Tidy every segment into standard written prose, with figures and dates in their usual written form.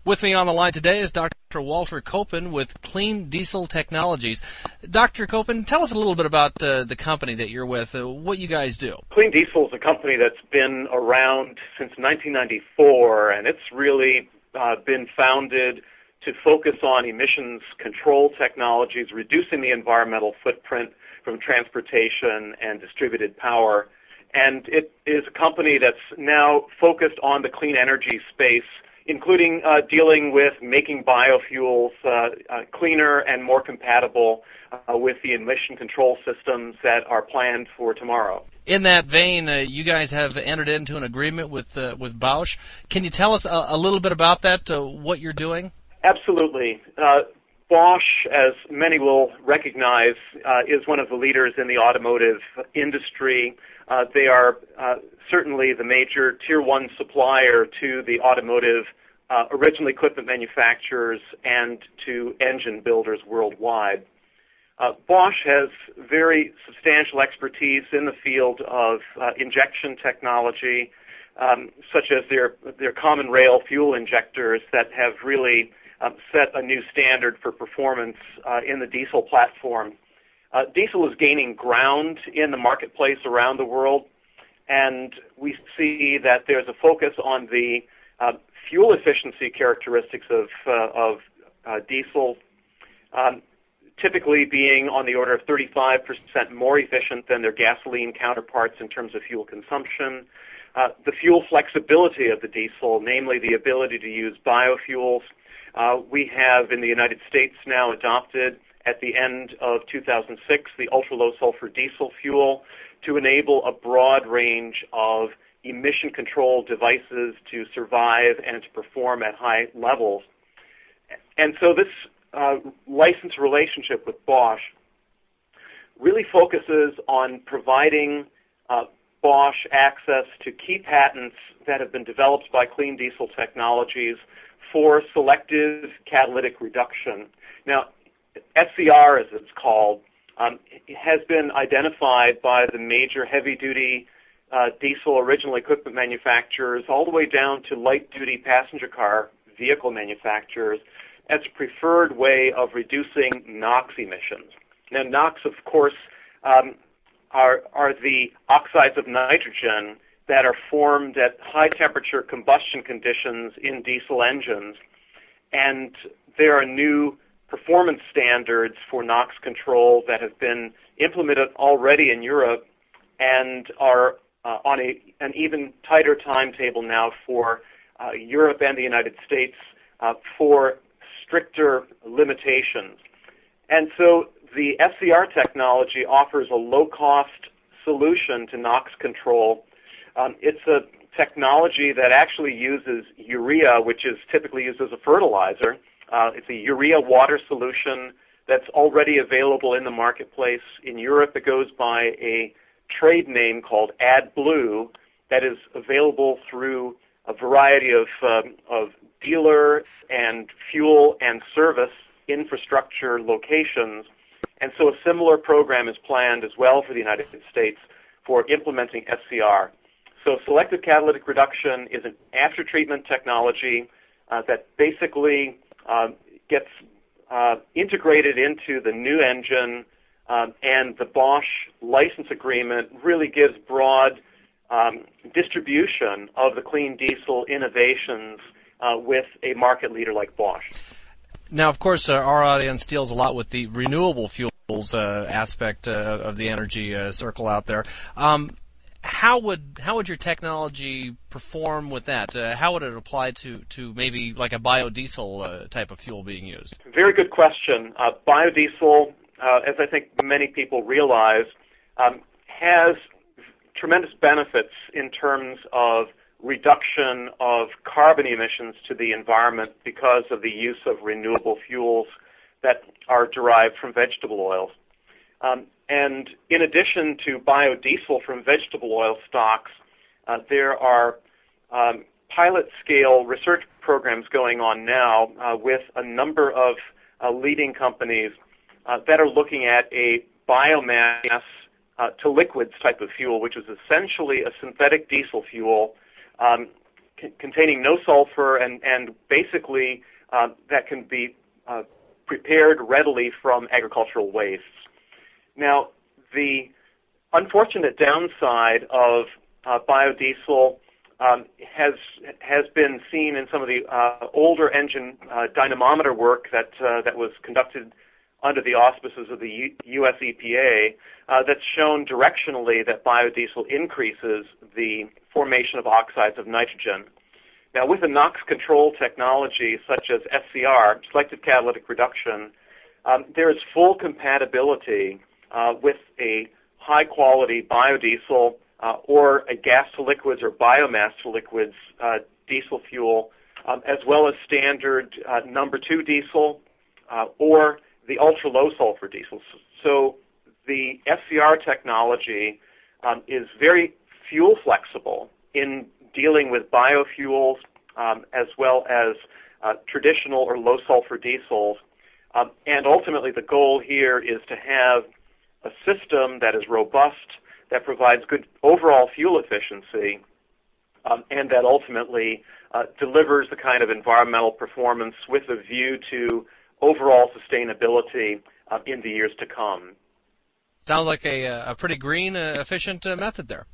With me on the line today is Dr. Walter Koppen with Clean Diesel Technologies. Dr. Koppen, tell us a little bit about the company that you're with, what you guys do. Clean Diesel is a company that's been around since 1994, and it's really been founded to focus on emissions control technologies, reducing the environmental footprint from transportation and distributed power. And it is a company that's now focused on the clean energy space, including dealing with making biofuels cleaner and more compatible with the emission control systems that are planned for tomorrow. In that vein, you guys have entered into an agreement with Bosch. Can you tell us a little bit about that, what you're doing? Absolutely. Bosch, as many will recognize, is one of the leaders in the automotive industry. They are certainly the major Tier 1 supplier to the automotive original equipment manufacturers and to engine builders worldwide. Bosch has very substantial expertise in the field of injection technology, such as their common rail fuel injectors that have really set a new standard for performance in the diesel platform. Diesel is gaining ground in the marketplace around the world, and we see that there's a focus on the fuel efficiency characteristics of diesel, typically being on the order of 35% more efficient than their gasoline counterparts in terms of fuel consumption. The fuel flexibility of the diesel, namely the ability to use biofuels. We have in the United States now adopted at the end of 2006 the ultra-low sulfur diesel fuel to enable a broad range of emission control devices to survive and to perform at high levels. And so this license relationship with Bosch really focuses on providing Bosch access to key patents that have been developed by Clean Diesel Technologies for selective catalytic reduction. Now, SCR, as it's called, has been identified by the major heavy-duty diesel original equipment manufacturers all the way down to light-duty passenger car vehicle manufacturers as a preferred way of reducing NOx emissions. Now, NOx, of course, are the oxides of nitrogen that are formed at high-temperature combustion conditions in diesel engines, and there are new performance standards for NOx control that have been implemented already in Europe and are on an even tighter timetable now for Europe and the United States for stricter limitations. And so the SCR technology offers a low-cost solution to NOx control. It's a technology that actually uses urea, which is typically used as a fertilizer. It's a urea water solution that's already available in the marketplace. In Europe, it goes by a trade name called AdBlue that is available through a variety of dealer and fuel and service infrastructure locations. And so a similar program is planned as well for the United States for implementing SCR. So selective catalytic reduction is an after-treatment technology that basically gets integrated into the new engine, and the Bosch license agreement really gives broad distribution of the clean diesel innovations with a market leader like Bosch. Now, of course, our audience deals a lot with the renewable fuels aspect of the energy circle out there. How would your technology perform with that? How would it apply to maybe like a biodiesel type of fuel being used? Very good question. Biodiesel, as I think many people realize, has tremendous benefits in terms of reduction of carbon emissions to the environment because of the use of renewable fuels that are derived from vegetable oils. And in addition to biodiesel from vegetable oil stocks, there are pilot-scale research programs going on now with a number of leading companies that are looking at a biomass to liquids type of fuel, which is essentially a synthetic diesel fuel containing no sulfur, and basically that can be prepared readily from agricultural wastes. Now, the unfortunate downside of biodiesel has been seen in some of the older engine dynamometer work that was conducted under the auspices of the U.S. EPA that's shown directionally that biodiesel increases the formation of oxides of nitrogen. Now, with a NOx control technology such as SCR, selective catalytic reduction, there is full compatibility with a high-quality biodiesel or a gas-to-liquids or biomass-to-liquids diesel fuel, as well as standard number 2 diesel or the ultra-low sulfur diesels. So the SCR technology is very fuel flexible in dealing with biofuels as well as traditional or low sulfur diesels. And ultimately the goal here is to have a system that is robust, that provides good overall fuel efficiency, and that ultimately delivers the kind of environmental performance with a view to overall sustainability in the years to come. Sounds like a pretty green, efficient method there.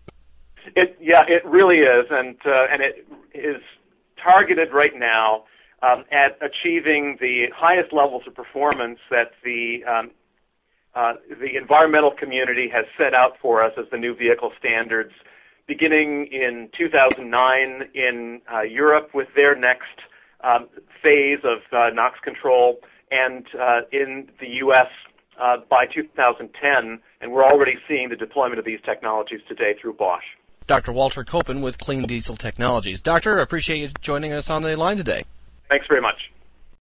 It really is, and it is targeted right now at achieving the highest levels of performance that the environmental community has set out for us as the new vehicle standards, beginning in 2009 in Europe with their next phase of NOx control, and in the U.S. By 2010, and we're already seeing the deployment of these technologies today through Bosch. Dr. Walter Koppen with Clean Diesel Technologies. Doctor, I appreciate you joining us on the line today. Thanks very much.